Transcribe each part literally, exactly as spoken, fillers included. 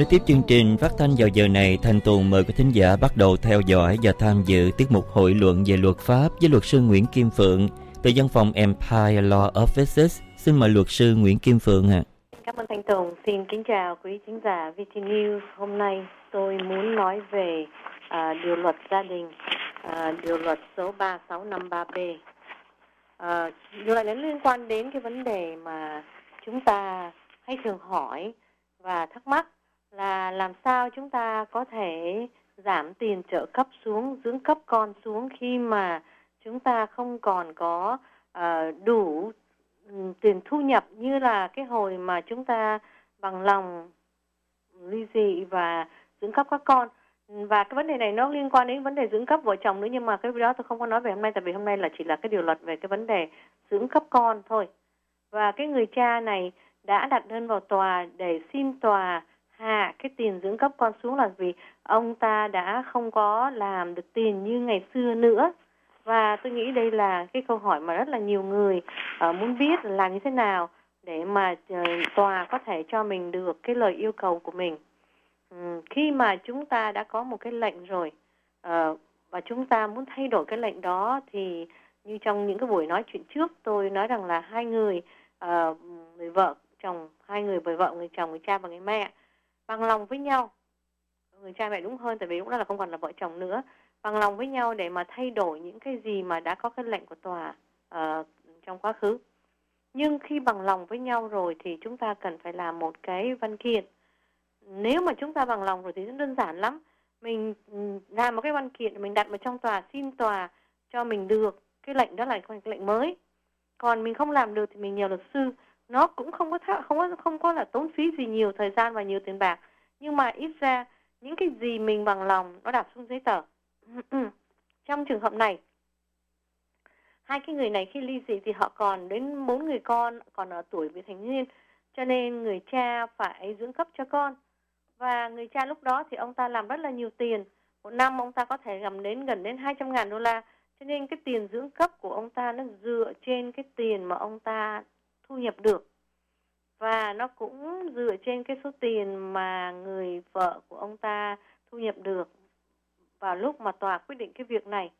Để tiếp chương trình phát thanh vào giờ này, Thanh Tùng mời quý thính giả bắt đầu theo dõi và tham dự tiết mục hội luận về luật pháp với luật sư Nguyễn Kim Phượng từ văn phòng Empire Law Offices. Xin mời luật sư Nguyễn Kim Phượng ạ. À. Cảm ơn Thanh Tùng. Xin kính chào quý khán giả vê tê News. Hôm nay tôi muốn nói về à, điều luật gia đình, à, điều luật số ba sáu năm ba B. À, điều này liên quan đến cái vấn đề mà chúng ta hay thường hỏi và thắc mắc là làm sao chúng ta có thể giảm tiền trợ cấp xuống, dưỡng cấp con xuống khi mà chúng ta không còn có uh, đủ um, tiền thu nhập như là cái hồi mà chúng ta bằng lòng ly dị và dưỡng cấp các con. Và cái vấn đề này nó liên quan đến vấn đề dưỡng cấp vợ chồng nữa, nhưng mà cái đó tôi không có nói về hôm nay, tại vì hôm nay là chỉ là cái điều luật về cái vấn đề dưỡng cấp con thôi. Và cái người cha này đã đặt đơn vào tòa để xin tòa hạ cái tiền dưỡng cấp con xuống là vì ông ta đã không có làm được tiền như ngày xưa nữa. Và tôi nghĩ đây là cái câu hỏi mà rất là nhiều người uh, muốn biết là làm như thế nào để mà uh, tòa có thể cho mình được cái lời yêu cầu của mình. Um, khi mà chúng ta đã có một cái lệnh rồi uh, và chúng ta muốn thay đổi cái lệnh đó, thì như trong những cái buổi nói chuyện trước tôi nói rằng là hai người, uh, người vợ chồng, hai người bởi vợ, người chồng, người cha và người mẹ bằng lòng với nhau, người cha mẹ đúng hơn, tại vì lúc đó là không còn là vợ chồng nữa, bằng lòng với nhau để mà thay đổi những cái gì mà đã có cái lệnh của tòa uh, trong quá khứ. Nhưng khi bằng lòng với nhau rồi thì chúng ta cần phải làm một cái văn kiện. Nếu mà chúng ta bằng lòng rồi thì rất đơn giản lắm. Mình làm một cái văn kiện, mình đặt vào trong tòa, xin tòa cho mình được cái lệnh đó là cái lệnh mới. Còn mình không làm được thì mình nhờ luật sư. Nó cũng không có th- không có không có là tốn phí gì nhiều thời gian và nhiều tiền bạc, nhưng mà ít ra những cái gì mình bằng lòng nó đặt xuống giấy tờ. Trong trường hợp này, hai cái người này khi ly dị thì họ còn đến bốn người con, còn ở tuổi vị thành niên, cho nên người cha phải dưỡng cấp cho con. Và người cha lúc đó thì ông ta làm rất là nhiều tiền, một năm ông ta có thể gầm đến gần đến hai trăm ngàn đô la, cho nên cái tiền dưỡng cấp của ông ta nó dựa trên cái tiền mà ông ta thu nhập được, và nó cũng dựa trên cái số tiền mà người vợ của ông ta thu nhập được vào lúc mà tòa quyết định cái việc này.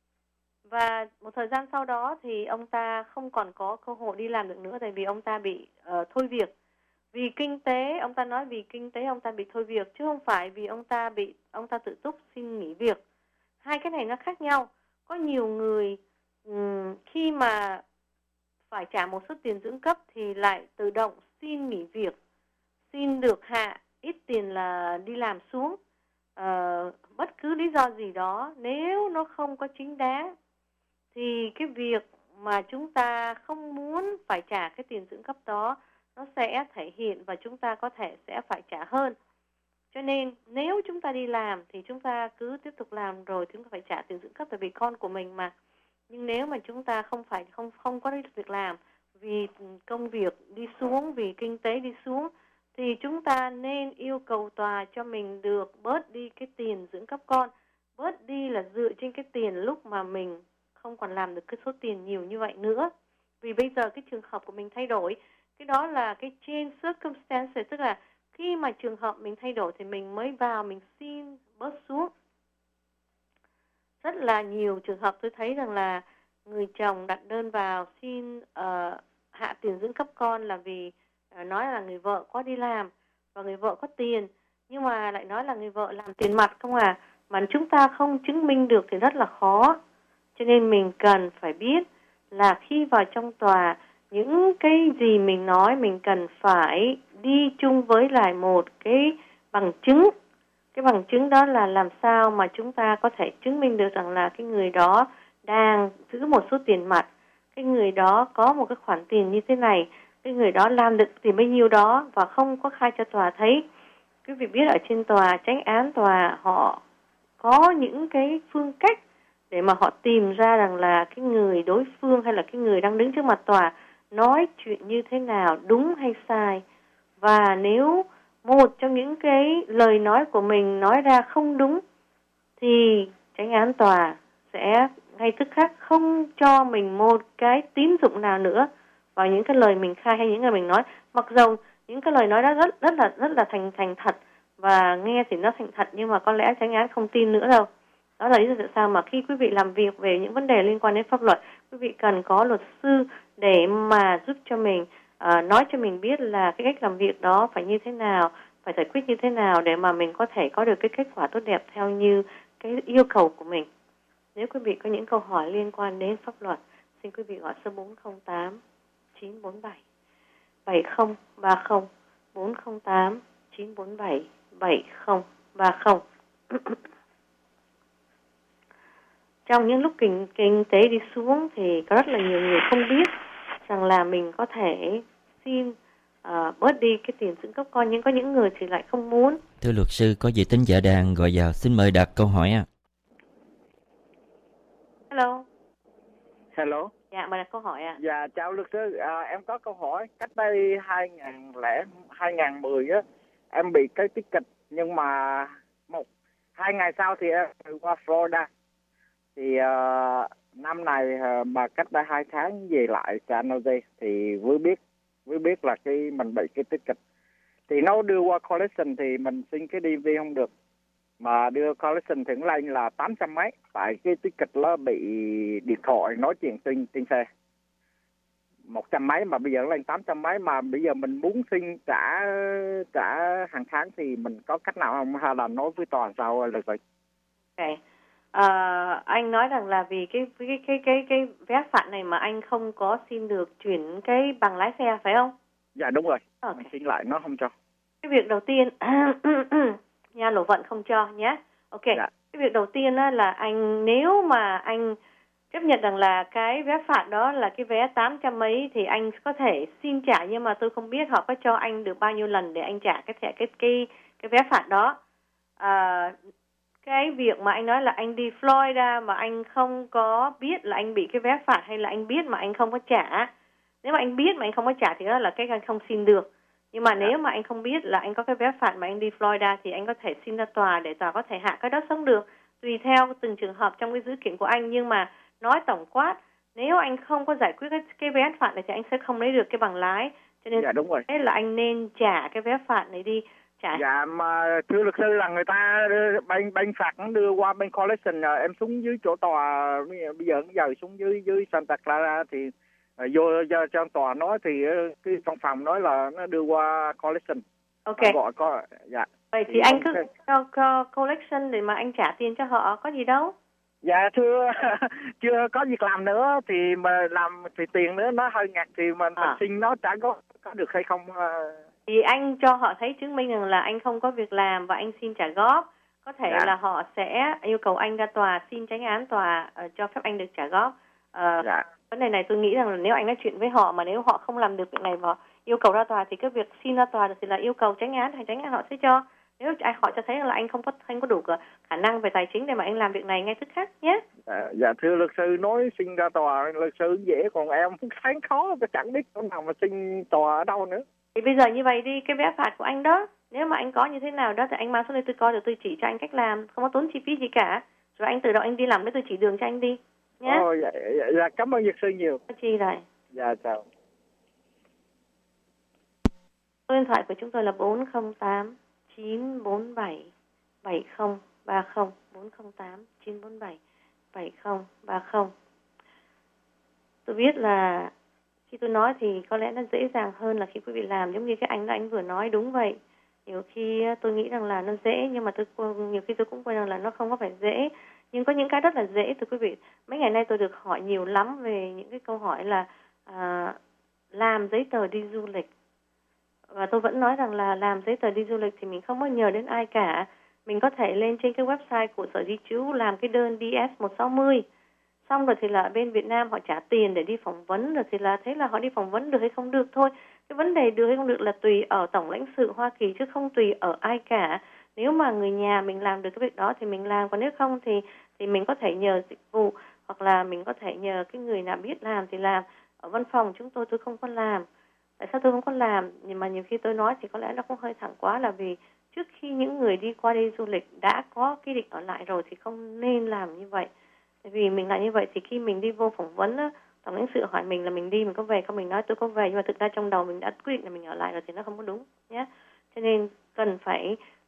Và một thời gian sau đó thì ông ta không còn có cơ hội đi làm được nữa, tại vì ông ta bị uh, thôi việc. Vì kinh tế, ông ta nói vì kinh tế ông ta bị thôi việc, chứ không phải vì ông ta bị ông ta tự túc xin nghỉ việc. Hai cái này nó khác nhau. Có nhiều người um, khi mà phải trả một số tiền dưỡng cấp thì lại tự động xin nghỉ việc, xin được hạ ít tiền là đi làm xuống, à, bất cứ lý do gì đó. Nếu nó không có chính đáng thì cái việc mà chúng ta không muốn phải trả cái tiền dưỡng cấp đó nó sẽ thể hiện và chúng ta có thể sẽ phải trả hơn. Cho nên nếu chúng ta đi làm thì chúng ta cứ tiếp tục làm, rồi chúng ta phải trả tiền dưỡng cấp tại vì con của mình mà. Nhưng nếu mà chúng ta không phải không không có việc làm vì công việc đi xuống, vì kinh tế đi xuống, thì chúng ta nên yêu cầu tòa cho mình được bớt đi cái tiền dưỡng cấp con. Bớt đi là dựa trên cái tiền lúc mà mình không còn làm được cái số tiền nhiều như vậy nữa. Vì bây giờ cái trường hợp của mình thay đổi, cái đó là cái change circumstances, tức là khi mà trường hợp mình thay đổi thì mình mới vào mình xin bớt xuống. Rất là nhiều trường hợp tôi thấy rằng là người chồng đặt đơn vào xin uh, hạ tiền dưỡng cấp con là vì uh, nói là người vợ có đi làm và người vợ có tiền, nhưng mà lại nói là người vợ làm tiền mặt không à, mà chúng ta không chứng minh được thì rất là khó. Cho nên mình cần phải biết là khi vào trong tòa, những cái gì mình nói mình cần phải đi chung với lại một cái bằng chứng. Cái bằng chứng đó là làm sao mà chúng ta có thể chứng minh được rằng là cái người đó đang giữ một số tiền mặt, cái người đó có một cái khoản tiền như thế này, cái người đó làm được tiền bấy nhiêu đó và không có khai cho tòa thấy. Quý vị biết ở trên tòa, chánh án tòa họ có những cái phương cách để mà họ tìm ra rằng là cái người đối phương hay là cái người đang đứng trước mặt tòa nói chuyện như thế nào, đúng hay sai. Và nếu một trong những cái lời nói của mình nói ra không đúng thì chánh án tòa sẽ ngay tức khắc không cho mình một cái tín dụng nào nữa vào những cái lời mình khai hay những lời mình nói, mặc dầu những cái lời nói đó rất rất là rất là thành thành thật và nghe thì nó thành thật, nhưng mà có lẽ chánh án không tin nữa đâu. Đó là lý do tại sao mà khi quý vị làm việc về những vấn đề liên quan đến pháp luật, quý vị cần có luật sư để mà giúp cho mình, uh, nói cho mình biết là cái cách làm việc đó phải như thế nào, phải giải quyết như thế nào để mà mình có thể có được cái kết quả tốt đẹp theo như cái yêu cầu của mình. Nếu quý vị có những câu hỏi liên quan đến pháp luật, xin quý vị gọi số bốn không tám chín bốn bảy bảy không ba không, bốn không tám chín bốn bảy bảy không ba không. Trong những lúc kinh, kinh tế đi xuống thì có rất là nhiều người không biết rằng là mình có thể xin uh, bớt đi cái tiền dưỡng cấp con, nhưng có những người thì lại không muốn. Thưa luật sư, có vị thính giả đang gọi vào, xin mời đặt câu hỏi ạ. Hello. Hello. Dạ, mời đặt câu hỏi ạ. Dạ, chào luật sư. À, em có câu hỏi. Cách đây hai không không không á, em bị cái ticket, nhưng mà một hai ngày sau thì em qua Florida. Thì uh, năm này uh, mà cách đây hai tháng về lại San Jose thì mới biết mới biết là cái mình bị cái ticket. Thì nó đưa qua collection thì mình xin cái đê vê không được, mà đưa collection thì lên là tám trăm mấy, tại cái ticket nó bị điện thoại nói chuyện trên trên xe một trăm mấy, mà bây giờ lên tám trăm mấy, mà bây giờ mình muốn xin trả trả hàng tháng thì mình có cách nào không, hay là nói với tòa sao được rồi? Okay. À, anh nói rằng là vì cái cái cái cái cái vé phạt này mà anh không có xin được chuyển cái bằng lái xe, phải không? Dạ đúng rồi. Okay. Mình xin lại nó không cho. Cái việc đầu tiên nhà lộ vận không cho nhé. Ok. Dạ. Cái việc đầu tiên á, là anh, nếu mà anh chấp nhận rằng là cái vé phạt đó là cái vé tám trăm mấy thì anh có thể xin trả, nhưng mà tôi không biết họ có cho anh được bao nhiêu lần để anh trả cái thẻ cái cái cái vé phạt đó. À, cái việc mà anh nói là anh đi Florida mà anh không có biết là anh bị cái vé phạt, hay là anh biết mà anh không có trả. Nếu mà anh biết mà anh không có trả thì đó là cái anh không xin được. Nhưng mà nếu mà anh không biết là anh có cái vé phạt mà anh đi Florida thì anh có thể xin ra tòa để tòa có thể hạ cái đó xuống được, tùy theo từng trường hợp trong cái dữ kiện của anh. Nhưng mà nói tổng quát, nếu anh không có giải quyết cái, cái vé phạt này thì anh sẽ không lấy được cái bằng lái. Cho nên dạ, đúng rồi. thế là anh nên trả cái vé phạt này đi. Trả. Dạ, mà thưa luật sư là người ta bên bên phạt nó đưa qua bên collection, em xuống dưới chỗ tòa, bây giờ giờ xuống dưới dưới Santa Clara thì vô cho, cho tòa nói thì cái văn phòng nói là nó đưa qua collection. Ok. Gọi có dạ. Vậy thì, thì anh cứ cho, cho collection để mà anh trả tiền cho họ, có gì đâu. Dạ thưa chưa có việc làm nữa thì mà làm thì tiền nữa nó hơi ngặt, thì mình, à. mình xin nó trả có có được hay không? Thì anh cho họ thấy chứng minh rằng là anh không có việc làm và anh xin trả góp. Có thể dạ. là họ sẽ yêu cầu anh ra tòa xin chánh án tòa uh, cho phép anh được trả góp. Uh, dạ. Vấn đề này tôi nghĩ rằng là nếu anh nói chuyện với họ mà nếu họ không làm được việc này và yêu cầu ra tòa thì cái việc xin ra tòa thì là yêu cầu chánh án, hay chánh án họ sẽ cho. Nếu họ cho thấy là anh không có anh có đủ khả năng về tài chính để mà anh làm việc này ngay tức khắc nhé. Dạ, dạ thưa luật sư, nói xin ra tòa luật sư dễ, còn em thấy khó, tôi chẳng biết chỗ nào mà xin tòa ở đâu nữa. Thì bây giờ như vậy đi, cái vé phạt của anh đó, nếu mà anh có như thế nào đó thì anh mang xuống đây tôi coi rồi tôi chỉ cho anh cách làm, không có tốn chi phí gì cả. Rồi anh từ đó anh đi làm để tôi chỉ đường cho anh đi nhé. Ồ, dạ, dạ, dạ, cảm ơn luật sư nhiều. Có chi rồi. Dạ chào. Số điện thoại của chúng tôi là bốn không tám chín bốn bảy bảy không ba không, bốn không tám chín bốn bảy bảy không ba không. Tôi biết là khi tôi nói thì có lẽ nó dễ dàng hơn là khi quý vị làm, giống như cái anh đó anh vừa nói, đúng vậy. Nhiều khi tôi nghĩ rằng là nó dễ, nhưng mà tôi nhiều khi tôi cũng quên rằng là nó không có phải dễ. Nhưng có những cái rất là dễ, thưa quý vị. Mấy ngày nay tôi được hỏi nhiều lắm về những cái câu hỏi là à, làm giấy tờ đi du lịch. Và tôi vẫn nói rằng là làm giấy tờ đi du lịch thì mình không có nhờ đến ai cả. Mình có thể lên trên cái website của Sở Di trú làm cái đơn D S một sáu không. Xong rồi thì là bên Việt Nam họ trả tiền để đi phỏng vấn, rồi thì là thế là họ đi phỏng vấn được hay không được thôi. Cái vấn đề được hay không được là tùy ở Tổng lãnh sự Hoa Kỳ chứ không tùy ở ai cả. Nếu mà người nhà mình làm được cái việc đó thì mình làm, còn nếu không thì thì mình có thể nhờ dịch vụ, hoặc là mình có thể nhờ cái người nào biết làm thì làm. Ở văn phòng chúng tôi tôi không có làm. Tại sao tôi không có làm? Nhưng mà nhiều khi tôi nói thì có lẽ nó cũng hơi thẳng quá, là vì trước khi những người đi qua đây du lịch đã có quy định ở lại rồi thì không nên làm như vậy. Tại vì mình làm như vậy thì khi mình đi vô phỏng vấn á, Tổng lãnh sự hỏi mình là mình đi, mình có về không, mình nói tôi có về, nhưng mà thực ra trong đầu mình đã quyết định là mình ở lại rồi thì nó không có đúng nhé. Cho nên cần phải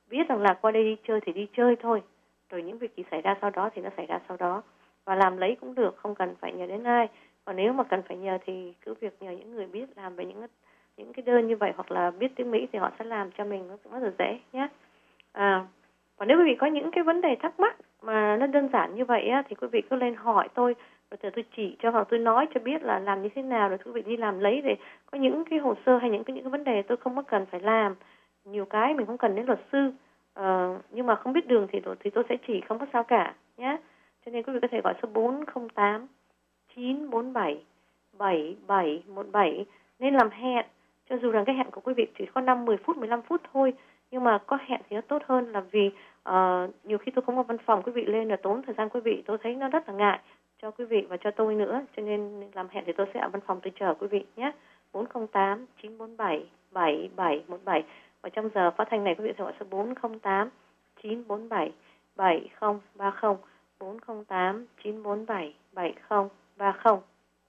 biết rằng là qua đây đi chơi thì đi chơi thôi. Rồi những việc gì xảy ra sau đó thì nó xảy ra sau đó. Và làm lấy cũng được, không cần phải nhờ đến ai. Còn nếu mà cần phải nhờ thì cứ việc nhờ những người biết làm về những những cái đơn như vậy, hoặc là biết tiếng Mỹ thì họ sẽ làm cho mình, nó cũng rất là dễ nhé. À, và nếu quý vị có những cái vấn đề thắc mắc mà nó đơn giản như vậy á, thì quý vị cứ lên hỏi tôi, rồi từ tôi chỉ cho, hoặc tôi nói cho biết là làm như thế nào, rồi quý vị đi làm lấy. Để có những cái hồ sơ hay những cái những cái vấn đề tôi không có cần phải làm, nhiều cái mình không cần đến luật sư, uh, nhưng mà không biết đường thì thì tôi sẽ chỉ, không có sao cả nhé. Cho nên quý vị có thể gọi số bốn không tám chín bốn bảy bảy bảy một bảy nên làm hẹn. Cho dù rằng cái hẹn của quý vị chỉ có năm, mười phút, mười lăm phút thôi, nhưng mà có hẹn thì nó tốt hơn, là vì uh, nhiều khi tôi không có văn phòng, quý vị lên là tốn thời gian quý vị, tôi thấy nó rất là ngại cho quý vị và cho tôi nữa. Cho nên làm hẹn thì tôi sẽ ở văn phòng tôi chờ quý vị nhé. bốn không tám chín bốn bảy bảy bảy một bảy. Và trong giờ phát thanh này quý vị sẽ gọi số bốn không tám chín bốn bảy bảy không ba không, bốn không tám chín bốn bảy bảy không ba không.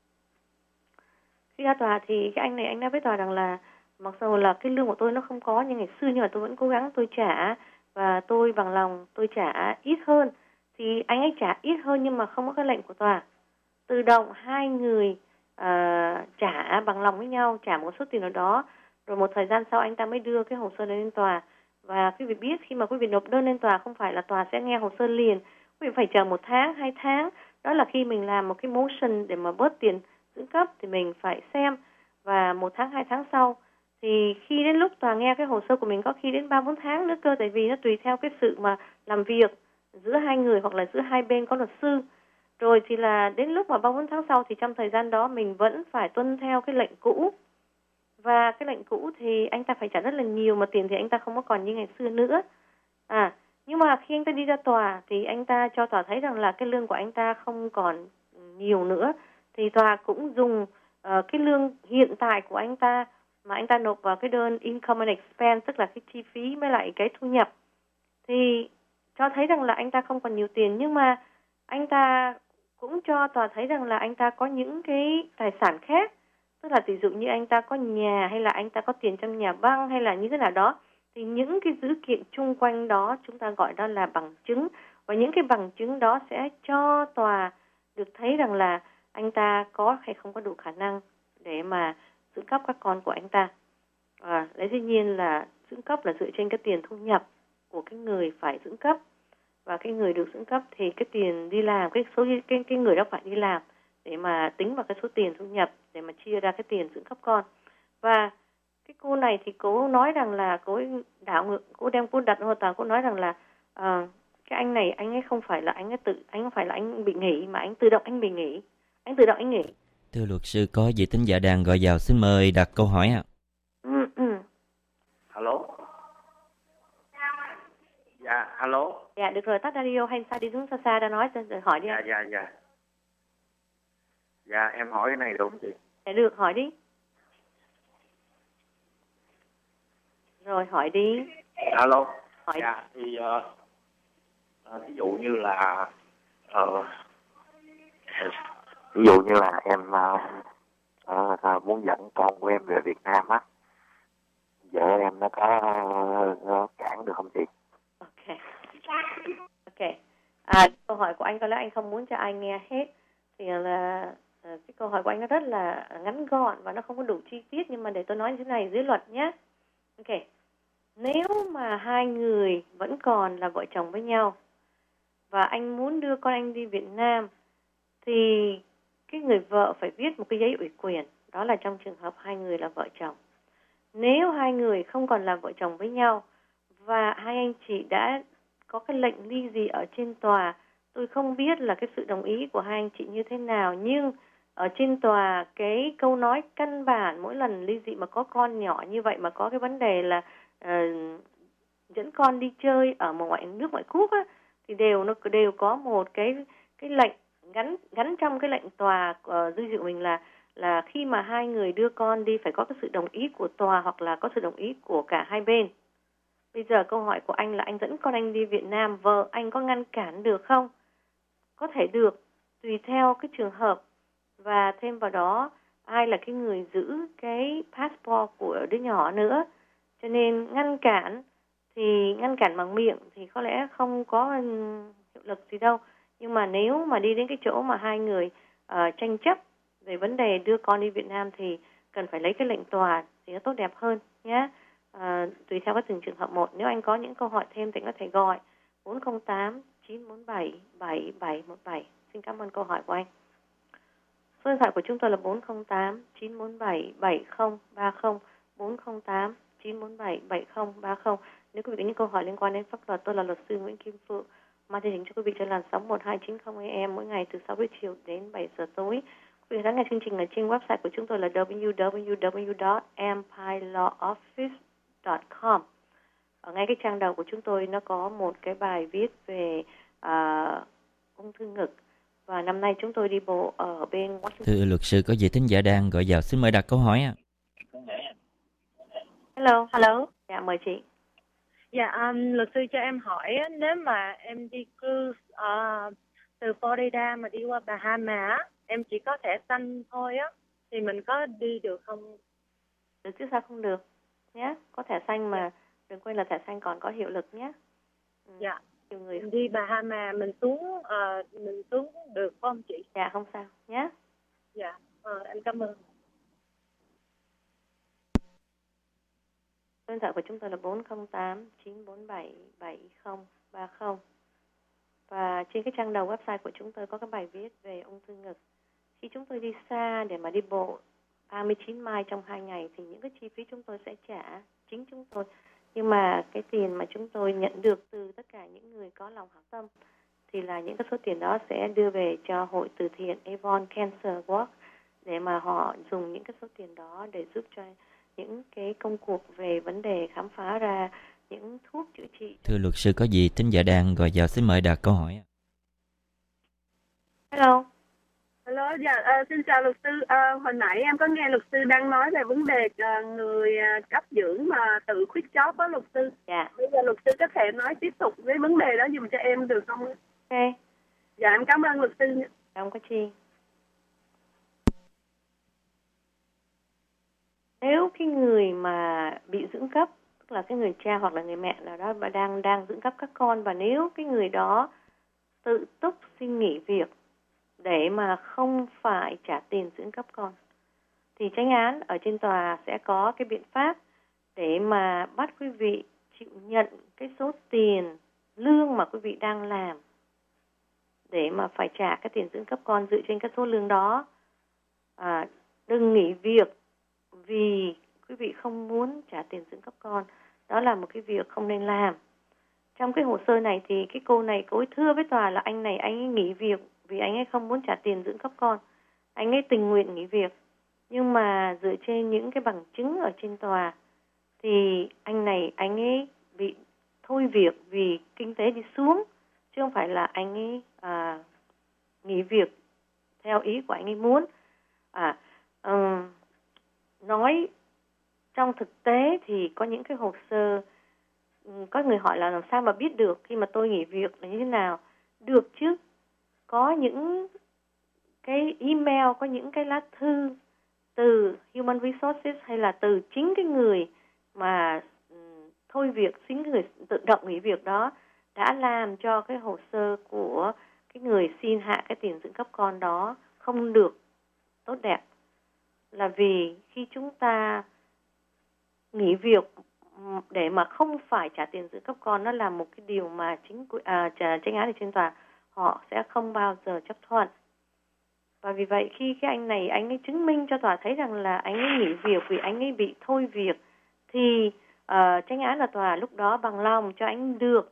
Khi ra tòa thì cái anh này anh đã với tòa rằng là mặc dù là cái lương của tôi nó không có như ngày xưa, nhưng mà tôi vẫn cố gắng tôi trả, và tôi bằng lòng tôi trả ít hơn. Thì anh ấy trả ít hơn nhưng mà không có cái lệnh của tòa. Tự động hai người uh, trả bằng lòng với nhau, trả một số tiền nào đó, rồi một thời gian sau anh ta mới đưa cái hồ sơ lên tòa. Và quý vị biết khi mà quý vị nộp đơn lên tòa, không phải là tòa sẽ nghe hồ sơ liền, quý vị phải chờ một tháng, hai tháng. Đó là khi mình làm một cái motion để mà bớt tiền dưỡng cấp thì mình phải xem, và một tháng, hai tháng sau thì khi đến lúc tòa nghe cái hồ sơ của mình có khi đến ba, bốn tháng nữa cơ, tại vì nó tùy theo cái sự mà làm việc giữa hai người hoặc là giữa hai bên có luật sư. Rồi thì là đến lúc mà ba, bốn tháng sau thì trong thời gian đó mình vẫn phải tuân theo cái lệnh cũ. Và cái lệnh cũ thì anh ta phải trả rất là nhiều, mà tiền thì anh ta không có còn như ngày xưa nữa. À, nhưng mà khi anh ta đi ra tòa thì anh ta cho tòa thấy rằng là cái lương của anh ta không còn nhiều nữa. Thì tòa cũng dùng uh, cái lương hiện tại của anh ta mà anh ta nộp vào cái đơn income and expense, tức là cái chi phí với lại cái thu nhập, thì cho thấy rằng là anh ta không còn nhiều tiền. Nhưng mà anh ta cũng cho tòa thấy rằng là anh ta có những cái tài sản khác, tức là ví dụ như anh ta có nhà, hay là anh ta có tiền trong nhà băng, hay là như thế nào đó. Thì những cái dữ kiện chung quanh đó chúng ta gọi đó là bằng chứng, và những cái bằng chứng đó sẽ cho tòa được thấy rằng là anh ta có hay không có đủ khả năng để mà dưỡng cấp các con của anh ta. À, đấy, dĩ nhiên là dưỡng cấp là dựa trên cái tiền thu nhập của cái người phải dưỡng cấp, và cái người được dưỡng cấp thì cái tiền đi làm, cái số cái cái người đó phải đi làm để mà tính vào cái số tiền thu nhập để mà chia ra cái tiền dưỡng cấp con. Và cái cô này thì cô nói rằng là cô đảo ngược, cô đem cô đặt hoàn toàn, cô nói rằng là uh, cái anh này anh ấy không phải là anh ấy tự anh không phải là anh bị nghỉ, mà anh tự động anh bị nghỉ, anh tự động anh nghỉ. Thưa luật sư, có vị thính giả đang gọi vào, xin mời đặt câu hỏi ạ. Ừ, ừ. Alo. Dạ, alo. Dạ, được rồi, tắt radio hay sao, đi xuống xa xa ra nói rồi hỏi đi. Dạ, dạ, dạ. Dạ, em hỏi cái này được không chị? Dạ, được, hỏi đi. Rồi, hỏi đi. Alo. Hỏi. Dạ, thì uh, uh, ví dụ như là uh, ví dụ như là em uh, uh, muốn dẫn con của em về Việt Nam á, vợ em nó có uh, cản được không chị? Ok. Ok. À, câu hỏi của anh có lẽ anh không muốn cho ai nghe hết. Thì là cái câu hỏi của anh nó rất là ngắn gọn và nó không có đủ chi tiết, nhưng mà để tôi nói như thế này dưới luật nhé. Ok. Nếu mà hai người vẫn còn là vợ chồng với nhau và anh muốn đưa con anh đi Việt Nam, thì cái người vợ phải viết một cái giấy ủy quyền, đó là trong trường hợp hai người là vợ chồng. Nếu hai người không còn là vợ chồng với nhau và hai anh chị đã có cái lệnh ly dị ở trên tòa, tôi không biết là cái sự đồng ý của hai anh chị như thế nào, nhưng ở trên tòa cái câu nói căn bản mỗi lần ly dị mà có con nhỏ như vậy, mà có cái vấn đề là uh, dẫn con đi chơi ở một ngoại nước ngoại quốc á, thì đều nó đều có một cái cái lệnh gắn gắn trong cái lệnh tòa uh, dư dự mình là là khi mà hai người đưa con đi phải có cái sự đồng ý của tòa hoặc là có sự đồng ý của cả hai bên. Bây giờ câu hỏi của anh là anh dẫn con anh đi Việt Nam, vợ anh có ngăn cản được không? Có thể được, tùy theo cái trường hợp. Và thêm vào đó, ai là cái người giữ cái passport của đứa nhỏ nữa. Cho nên ngăn cản thì ngăn cản bằng miệng thì có lẽ không có hiệu lực gì đâu. Nhưng mà nếu mà đi đến cái chỗ mà hai người uh, tranh chấp về vấn đề đưa con đi Việt Nam thì cần phải lấy cái lệnh tòa thì nó tốt đẹp hơn nhé. Uh, tùy theo các từng trường hợp một. Nếu anh có những câu hỏi thêm thì có thể gọi bốn không tám chín bốn bảy bảy bảy một bảy. Xin cảm ơn câu hỏi của anh. Số điện thoại của chúng tôi là bốn không tám chín bốn bảy bảy không ba không, bốn không tám chín bốn bảy bảy không ba không. Nếu quý vị có những câu hỏi liên quan đến pháp luật, tôi là luật sư Nguyễn Kim Phượng, mang chương trình cho quý vị trên làn sóng một hai chín không A M mỗi ngày từ sáu giờ chiều đến bảy giờ tối. Quý vị đang nghe chương trình ở trên website của chúng tôi là w w w chấm empire law office chấm com. Ở ngay cái trang đầu của chúng tôi nó có một cái bài viết về uh, ung thư ngực. Và năm nay chúng tôi đi bộ ở bên Washington. Thưa luật sư, có vị thính giả đang gọi vào, xin mời đặt câu hỏi ạ. Hello. Hello. Dạ, mời chị. Dạ, um, luật sư cho em hỏi, nếu mà em đi cruise uh, từ Florida mà đi qua Bahamas, em chỉ có thẻ xanh thôi á, thì mình có đi được không? Được chứ sao không được nhé. Có thẻ xanh mà, đừng quên là thẻ xanh còn có hiệu lực nhé. Ừ. Dạ. Nhiều người mình đi Bahamas mình xuống uh, mình xuống được không chị? Dạ không sao nhé. Dạ, uh, em cảm ơn. Số điện thoại của chúng tôi là bốn không tám chín bốn bảy bảy không ba không. Và trên cái trang đầu website của chúng tôi có cái bài viết về ung thư ngực. Khi chúng tôi đi xa để mà đi bộ ba mươi chín mile trong hai ngày thì những cái chi phí chúng tôi sẽ trả chính chúng tôi. Nhưng mà cái tiền mà chúng tôi nhận được từ tất cả những người có lòng hảo tâm thì là những cái số tiền đó sẽ đưa về cho hội từ thiện Avon Cancer Walk để mà họ dùng những cái số tiền đó để giúp cho những cái công cuộc về vấn đề khám phá ra những thuốc chữa trị. Thưa luật sư, có gì thính giả đang gọi vào, xin mời đặt câu hỏi. Hello. Hello, dạ, uh, xin chào luật sư. Uh, hồi nãy em có nghe luật sư đang nói về vấn đề uh, người uh, cấp dưỡng mà tự quit job đó luật sư. Dạ. Bây giờ luật sư có thể nói tiếp tục với vấn đề đó dùm cho em được không? Ok. Dạ, em cảm ơn luật sư. Không có chi. Nếu cái người mà bị dưỡng cấp, tức là cái người cha hoặc là người mẹ nào đó mà đang đang dưỡng cấp các con, và nếu cái người đó tự túc xin nghỉ việc để mà không phải trả tiền dưỡng cấp con, thì chánh án ở trên tòa sẽ có cái biện pháp để mà bắt quý vị chịu nhận cái số tiền lương mà quý vị đang làm để mà phải trả cái tiền dưỡng cấp con dựa trên cái số lương đó. À, đừng nghỉ việc vì quý vị không muốn trả tiền dưỡng cấp con. Đó là một cái việc không nên làm. Trong cái hồ sơ này thì cái cô này cô ấy thưa với tòa là anh này anh ấy nghỉ việc vì anh ấy không muốn trả tiền dưỡng cấp con. Anh ấy tình nguyện nghỉ việc. Nhưng mà dựa trên những cái bằng chứng ở trên tòa thì anh này anh ấy bị thôi việc vì kinh tế đi xuống, chứ không phải là anh ấy à, nghỉ việc theo ý của anh ấy muốn. À, um, nói trong thực tế thì có những cái hồ sơ, có người hỏi là làm sao mà biết được khi mà tôi nghỉ việc là như thế nào. Được chứ, có những cái email, có những cái lá thư từ Human Resources hay là từ chính cái người mà um, thôi việc, chính người tự động nghỉ việc đó đã làm cho cái hồ sơ của cái người xin hạ cái tiền dưỡng cấp con đó không được tốt đẹp. Là vì khi chúng ta nghỉ việc để mà không phải trả tiền dưỡng cấp con, nó là một cái điều mà chính à, chánh án ở trên tòa họ sẽ không bao giờ chấp thuận. Và vì vậy khi cái anh này anh ấy chứng minh cho tòa thấy rằng là anh ấy nghỉ việc vì anh ấy bị thôi việc, thì uh, chánh án ở tòa lúc đó bằng lòng cho anh được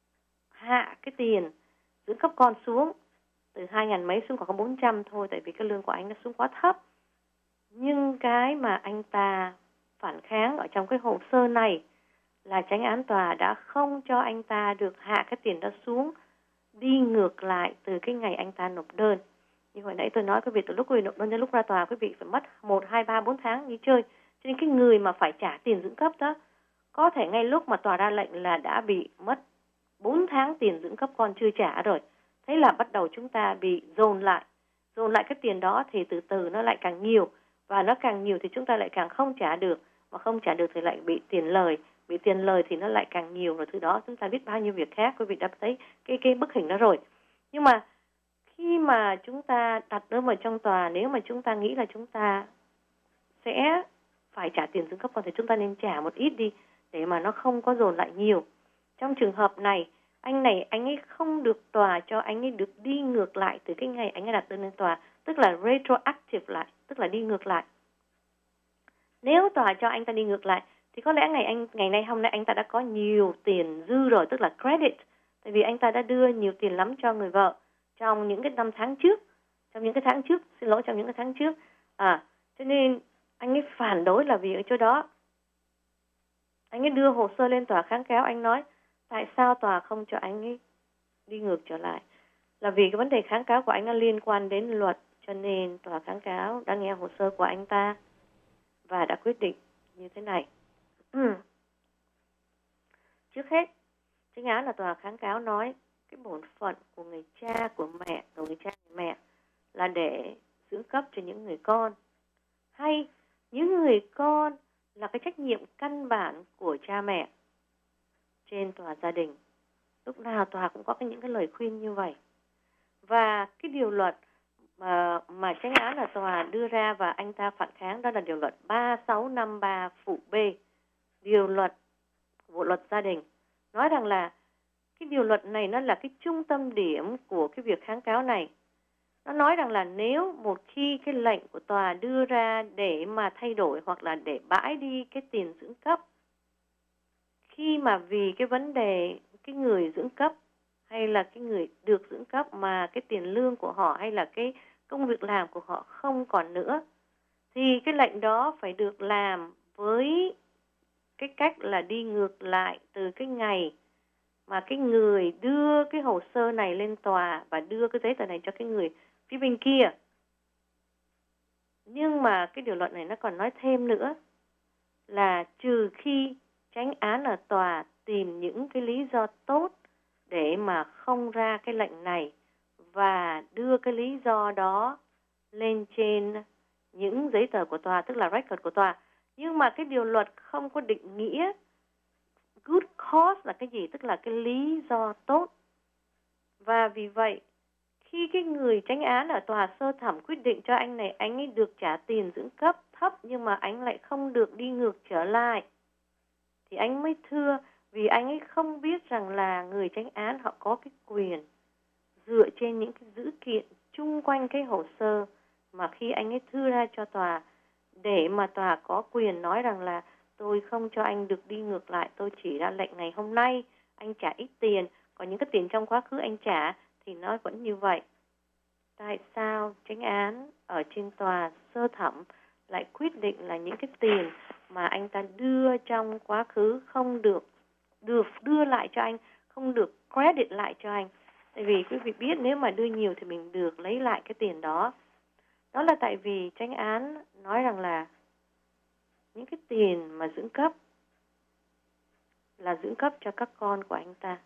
hạ cái tiền dưỡng cấp con xuống từ hai ngàn mấy xuống còn có bốn trăm thôi, tại vì cái lương của anh nó xuống quá thấp. Nhưng cái mà anh ta phản kháng ở trong cái hồ sơ này là chánh án tòa đã không cho anh ta được hạ cái tiền đó xuống, đi ngược lại từ cái ngày anh ta nộp đơn. Như hồi nãy tôi nói quý vị, từ lúc quý vị nộp đơn đến lúc ra tòa quý vị phải mất một, hai, ba, bốn tháng đi chơi. Cho nên cái người mà phải trả tiền dưỡng cấp đó, có thể ngay lúc mà tòa ra lệnh là đã bị mất bốn tháng tiền dưỡng cấp con chưa trả rồi. Thế là bắt đầu chúng ta bị dồn lại. Dồn lại cái tiền đó thì từ từ nó lại càng nhiều. Và nó càng nhiều thì chúng ta lại càng không trả được. Mà không trả được thì lại bị tiền lời. bị tiền lời thì nó lại càng nhiều, rồi từ đó chúng ta biết bao nhiêu việc khác. Quý vị đã thấy cái cái bức hình đó rồi. Nhưng mà khi mà chúng ta đặt nó vào trong tòa, nếu mà chúng ta nghĩ là chúng ta sẽ phải trả tiền dưỡng cấp con thì chúng ta nên trả một ít đi để mà nó không có dồn lại nhiều. Trong trường hợp này, anh này anh ấy không được tòa cho anh ấy được đi ngược lại từ cái ngày anh ấy đặt đơn lên tòa, tức là retroactive lại, tức là đi ngược lại. Nếu tòa cho anh ta đi ngược lại thì có lẽ ngày anh ngày nay hôm nay anh ta đã có nhiều tiền dư rồi, tức là credit, tại vì anh ta đã đưa nhiều tiền lắm cho người vợ trong những cái năm tháng trước, trong những cái tháng trước, xin lỗi trong những cái tháng trước. À, cho nên anh ấy phản đối là vì ở chỗ đó. Anh ấy đưa hồ sơ lên tòa kháng cáo, anh nói tại sao tòa không cho anh ấy đi ngược trở lại? Là vì cái vấn đề kháng cáo của anh nó liên quan đến luật, cho nên tòa kháng cáo đã nghe hồ sơ của anh ta và đã quyết định như thế này. Ừ. Trước hết, chánh án là tòa kháng cáo nói cái bổn phận của người cha, của mẹ, của người cha, người mẹ là để dưỡng cấp cho những người con, hay những người con là cái trách nhiệm căn bản của cha mẹ trên tòa gia đình. Lúc nào tòa cũng có những cái lời khuyên như vậy. Và cái điều luật mà, mà chánh án là tòa đưa ra và anh ta phản kháng, đó là điều luật ba sáu năm ba phụ B, điều luật bộ luật gia đình, nói rằng là cái điều luật này nó là cái trung tâm điểm của cái việc kháng cáo này. Nó nói rằng là nếu một khi cái lệnh của tòa đưa ra để mà thay đổi hoặc là để bãi đi cái tiền dưỡng cấp, khi mà vì cái vấn đề cái người dưỡng cấp hay là cái người được dưỡng cấp mà cái tiền lương của họ hay là cái công việc làm của họ không còn nữa, thì cái lệnh đó phải được làm với cái cách là đi ngược lại từ cái ngày mà cái người đưa cái hồ sơ này lên tòa và đưa cái giấy tờ này cho cái người phía bên kia. Nhưng mà cái điều luật này nó còn nói thêm nữa là trừ khi chánh án ở tòa tìm những cái lý do tốt để mà không ra cái lệnh này và đưa cái lý do đó lên trên những giấy tờ của tòa, tức là record của tòa. Nhưng mà cái điều luật không có định nghĩa good cause là cái gì, tức là cái lý do tốt. Và vì vậy, khi cái người chánh án ở tòa sơ thẩm quyết định cho anh này, anh ấy được trả tiền dưỡng cấp thấp nhưng mà anh lại không được đi ngược trở lại, thì anh mới thưa vì anh ấy không biết rằng là người chánh án họ có cái quyền dựa trên những cái dữ kiện chung quanh cái hồ sơ mà khi anh ấy thưa ra cho tòa, để mà tòa có quyền nói rằng là tôi không cho anh được đi ngược lại, tôi chỉ ra lệnh ngày hôm nay anh trả ít tiền, còn những cái tiền trong quá khứ anh trả thì nó vẫn như vậy. Tại sao chánh án ở trên tòa sơ thẩm lại quyết định là những cái tiền mà anh ta đưa trong quá khứ không được được đưa lại cho anh, không được credit lại cho anh? Tại vì quý vị biết nếu mà đưa nhiều thì mình được lấy lại cái tiền đó. Đó là tại vì chánh án nói rằng là những cái tiền mà dưỡng cấp là dưỡng cấp cho các con của anh ta.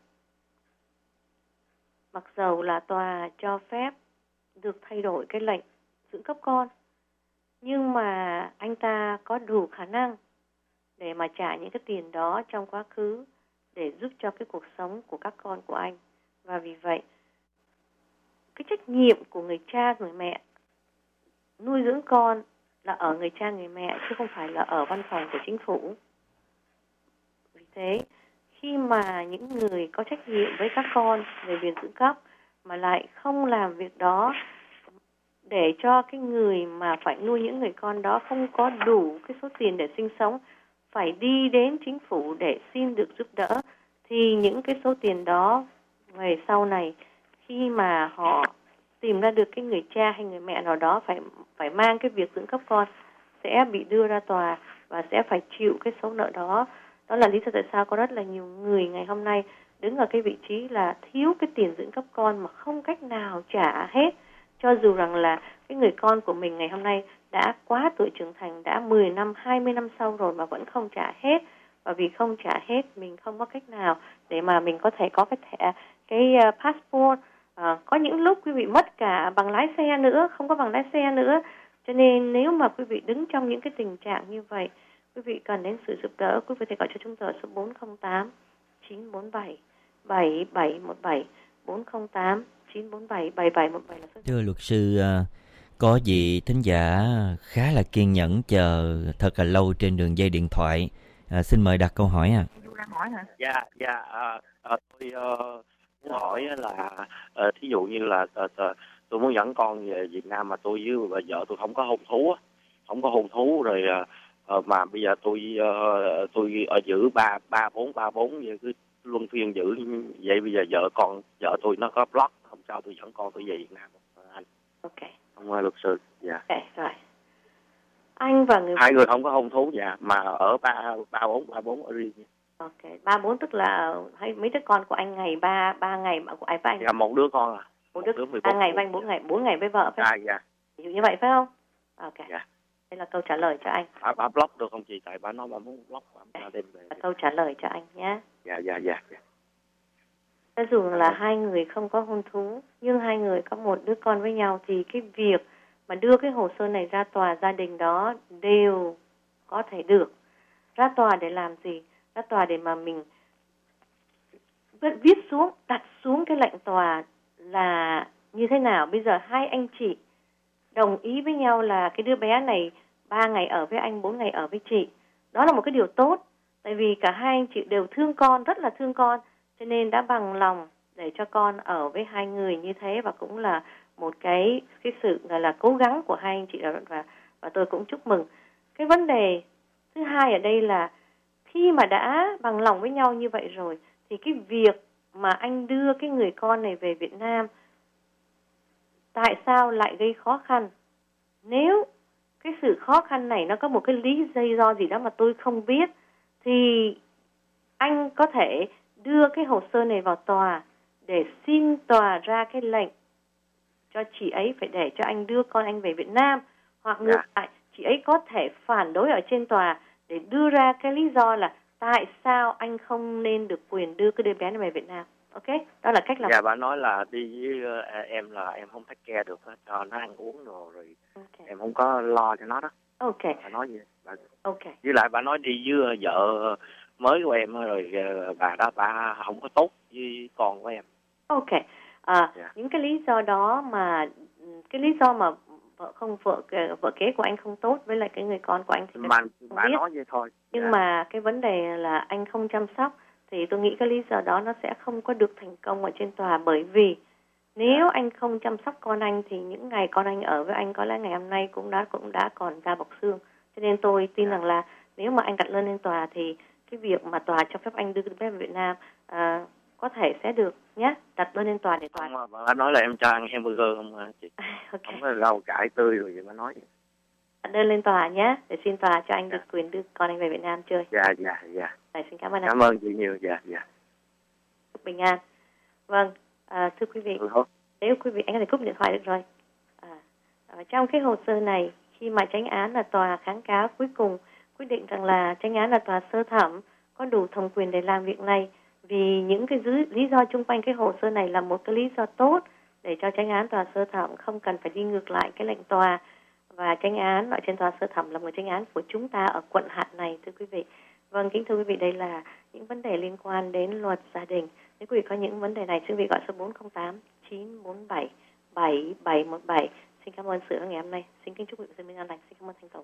Mặc dầu là tòa cho phép được thay đổi cái lệnh dưỡng cấp con, nhưng mà anh ta có đủ khả năng để mà trả những cái tiền đó trong quá khứ để giúp cho cái cuộc sống của các con của anh. Và vì vậy, cái trách nhiệm của người cha, người mẹ nuôi dưỡng con là ở người cha, người mẹ, chứ không phải là ở văn phòng của chính phủ. Vì thế, khi mà những người có trách nhiệm với các con về việc dưỡng cấp mà lại không làm việc đó để cho cái người mà phải nuôi những người con đó không có đủ cái số tiền để sinh sống, phải đi đến chính phủ để xin được giúp đỡ, thì những cái số tiền đó về sau này khi mà họ tìm ra được cái người cha hay người mẹ nào đó phải phải mang cái việc dưỡng cấp con sẽ bị đưa ra tòa và sẽ phải chịu cái số nợ đó. Đó là lý do tại sao có rất là nhiều người ngày hôm nay đứng ở cái vị trí là thiếu cái tiền dưỡng cấp con mà không cách nào trả hết, cho dù rằng là cái người con của mình ngày hôm nay đã quá tuổi trưởng thành, đã mười năm, hai mươi năm sau rồi mà vẫn không trả hết. Và vì không trả hết, mình không có cách nào để mà mình có thể có cái thẻ, cái passport. À, có những lúc quý vị mất cả bằng lái xe nữa, không có bằng lái xe nữa. Cho nên nếu mà quý vị đứng trong những cái tình trạng như vậy, quý vị cần đến sự giúp đỡ, quý vị có thể gọi cho chúng tôi số bốn không tám chín bốn bảy bảy bảy một bảy, bốn không tám chín bốn bảy bảy bảy một bảy là số. Thưa luật sư, à, có vị thính giả khá là kiên nhẫn chờ thật là lâu trên đường dây điện thoại. À, xin mời đặt câu hỏi ạ. Đang hỏi hả? Dạ, dạ, à, à, tôi uh, muốn hỏi là, uh, thí dụ như là uh, uh, tôi muốn dẫn con về Việt Nam mà tôi với vợ tôi không có hôn thú, không có hôn thú rồi uh, uh, mà bây giờ tôi uh, tôi ở giữ ba ba bốn ba bốn vậy cứ luân phiên giữ vậy, bây giờ vợ con vợ tôi nó có block không sao tôi dẫn con tôi về Việt Nam anh. Ok. Không ơi luật sư. Dạ. Ok rồi. Anh và người hai người không có hôn thú dạ mà ở ba ba bốn ba bốn ở riêng. Ok, ba bốn tức là hay mấy đứa con của anh ngày ba ba ngày mà của ai với anh? Dạ một đứa con à. Một đứa ba ngày với anh bốn ngày, bốn ngày với vợ phải không? À, dạ. Ví dụ như vậy phải không? Ok. Dạ. Đây là câu trả lời cho anh. Bà, bà block được không chị? Tại bà nói bà muốn block bà cho đem về. Là câu trả lời cho anh nhé. Dạ dạ dạ. dạ. Ví dụ là hai người không có hôn thú nhưng hai người có một đứa con với nhau thì cái việc mà đưa cái hồ sơ này ra tòa gia đình đó đều có thể được. Ra tòa để làm gì? Ra tòa để mà mình viết xuống, đặt xuống cái lệnh tòa là như thế nào. Bây giờ hai anh chị đồng ý với nhau là cái đứa bé này ba ngày ở với anh, bốn ngày ở với chị. Đó là một cái điều tốt. Tại vì cả hai anh chị đều thương con, rất là thương con. Cho nên đã bằng lòng để cho con ở với hai người như thế. Và cũng là một cái, cái sự là, là cố gắng của hai anh chị. Và, và tôi cũng chúc mừng. Cái vấn đề thứ hai ở đây là khi mà đã bằng lòng với nhau như vậy rồi thì cái việc mà anh đưa cái người con này về Việt Nam tại sao lại gây khó khăn? Nếu cái sự khó khăn này nó có một cái lý do gì đó mà tôi không biết thì anh có thể đưa cái hồ sơ này vào tòa để xin tòa ra cái lệnh cho chị ấy phải để cho anh đưa con anh về Việt Nam, hoặc ngược lại chị ấy có thể phản đối ở trên tòa để đưa ra cái lý do là tại sao anh không nên được quyền đưa cái đứa bé này về Việt Nam. Ok, đó là cách làm. Dạ, bà nói là đi với uh, em là em không take care được hết, cho nó ăn uống rồi, rồi okay. Em không có lo cho nó đó. Ok. Bà nói gì? Bà... Ok. Với lại bà nói đi với vợ mới của em rồi uh, bà đó bà không có tốt với con của em. Ok. À, yeah. Những cái lý do đó mà cái lý do mà vợ không vợ vợ kế của anh không tốt với lại cái người con của anh thì mà bà biết. Nói vậy thôi. Nhưng yeah. mà cái vấn đề là anh không chăm sóc thì tôi nghĩ cái lý do đó nó sẽ không có được thành công ở trên tòa, bởi vì nếu anh không chăm sóc con anh thì những ngày con anh ở với anh có lẽ ngày hôm nay cũng đã cũng đã còn da bọc xương. Cho nên tôi tin rằng là nếu mà anh đặt lên lên tòa thì cái việc mà tòa cho phép anh đưa bé về Việt Nam à, có thể sẽ được nhé, đặt lên lên tòa để tòa. Không, bà nói là em cho ăn hamburger không hả chị? Okay. Không có rau cải tươi rồi vậy mà nói. Đặt đơn lên tòa nhé, để xin tòa cho anh được quyền đưa con anh về Việt Nam chơi. Dạ dạ dạ. Này, xin cảm ơn anh. Cảm ơn chị nhiều. Dạ dạ. Bình an. Vâng, à, thưa quý vị, ừ, nếu quý vị anh có thể cúp điện thoại được rồi. À, ở trong cái hồ sơ này, khi mà chánh án là tòa kháng cáo cuối cùng quyết định rằng là chánh án là tòa sơ thẩm có đủ thẩm quyền để làm việc này, vì những cái lý do chung quanh cái hồ sơ này là một cái lý do tốt để cho chánh án tòa sơ thẩm không cần phải đi ngược lại cái lệnh tòa. Và chánh án ở trên tòa sơ thẩm là một chánh án của chúng ta ở quận hạt này, thưa quý vị. Vâng, kính thưa quý vị, đây là những vấn đề liên quan đến luật gia đình. Nếu quý vị có những vấn đề này, xin quý vị gọi số bốn không tám chín bốn bảy bảy bảy một bảy. Xin cảm ơn sự ngày hôm nay. Xin kính chúc quý vị bình an lành. Xin cảm ơn Thanh Tùng.